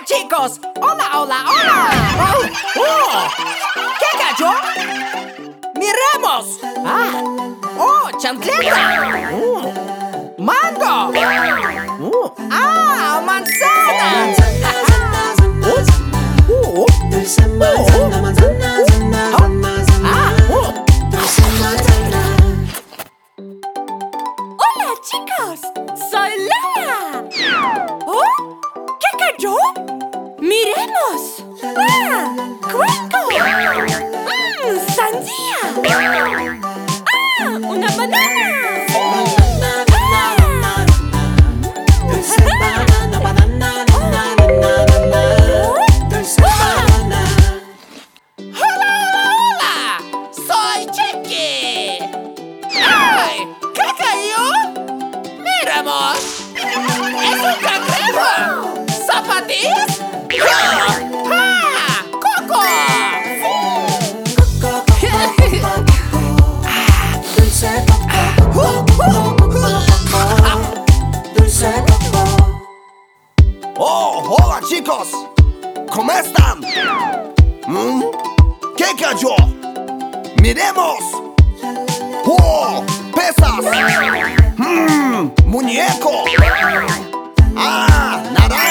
chicos! ¡Hola, hola, hola! ¿Qué cayó? ¡Miremos! ¡Oh, chancleta! ¡Mango! ¡Ah, manzana! ¡Hola, chicos! ¡Soy Lola! ¿Oh? ¿Qué cayó? ¡Miremos! ¡Ah! ¡Cuenco! ¡Sandía! ¡Ah! ¡Una banana! ¡Hola! ¡Soy Chiqui! ¡Ay! ¿Qué cayó? ¡Miremos! ¡Es un cangrejo! ¿Zapatillas? ¡Ah! ¡Coco! ¡Oh, hola chicos! ¿Cómo están? ¿Qué cayó? ¡Miremos! ¡Oh! ¡Pesas! ¡Muñeco! ¡Ah! ¡Naranja!